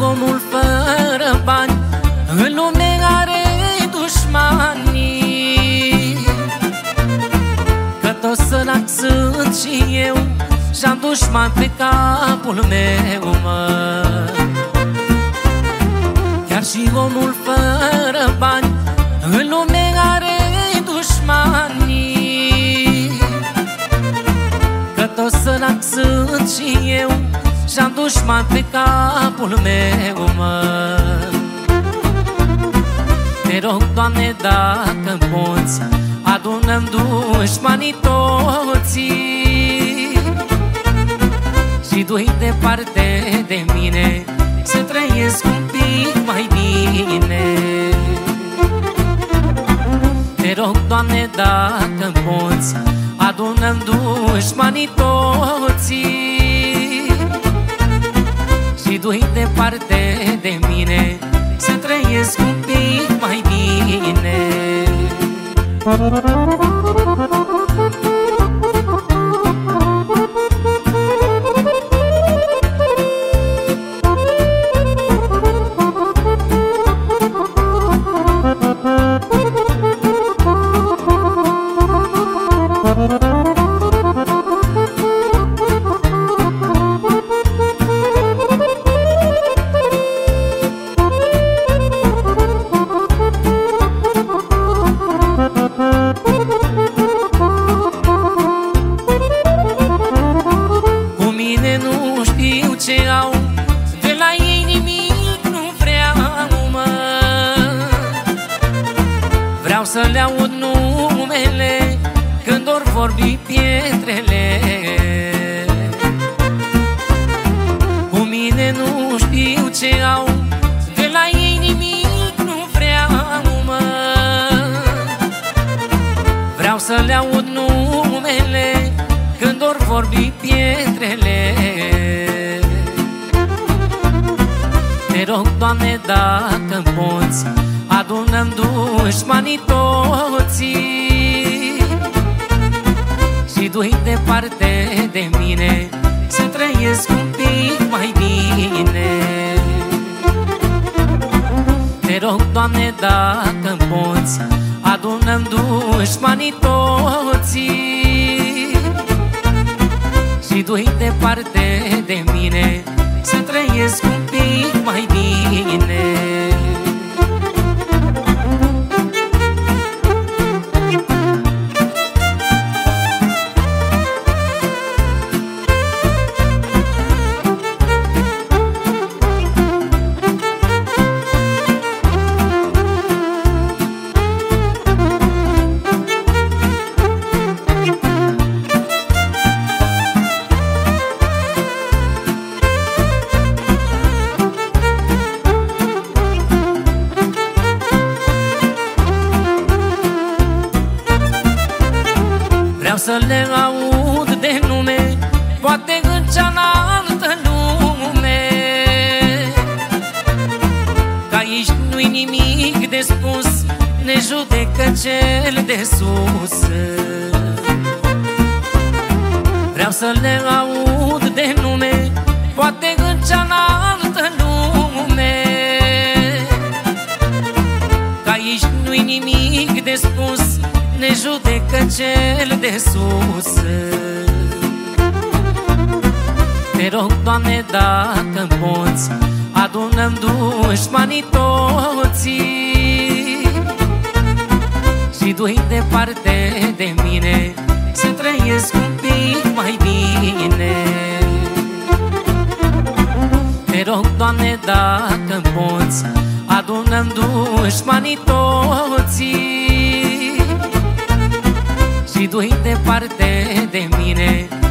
omul fără bani în lume are dușmanii, că tot sărac sunt și eu și-am dușman pe capul meu, mă. Chiar și omul fără bani în lume are dușmanii, că tot sărac sunt și eu și-am dușman pe capul meu, mă. Te rog, Doamne, dacă poți, adună-mi dușmanii toții și du-i departe de mine, să trăiesc un pic mai bine. Te rog, Doamne, dacă poți, adună-mi dușmanii toții și du-i departe de mine, să trăiesc un pic mai bine. Ce au, de la ei nimic nu vreau, mă. Vreau să le aud numele când or vorbi pietrele. Cu mine nu știu ce au, de la ei nimic nu vreau, mă. Vreau să le aud numele când or vorbi pietrele. Te rog, Doamne, dacă poți, adună-mi dușmanii toții și du-i departe de mine, să trăiesc un pic mai bine. Te rog, Doamne, dacă poți, adună-mi dușmanii toții și du-i departe de mine, să trăiesc un pic mai bine. Vreau să le aud de nume, poate în cealaltă lume, că aici nu-i nimic de spus, ne judecă cel de sus. Vreau să le aud de nume, poate în cealaltă lume, că aici nu-i nimic de spus, ne judecă cel de sus. Te rog, Doamne, dacă poți, adună-mi dușmanii toții și du-i departe de mine, să trăiesc un pic mai bine. Te rog, Doamne, dacă poți, adună-mi dușmanii toții și du-i departe de mine,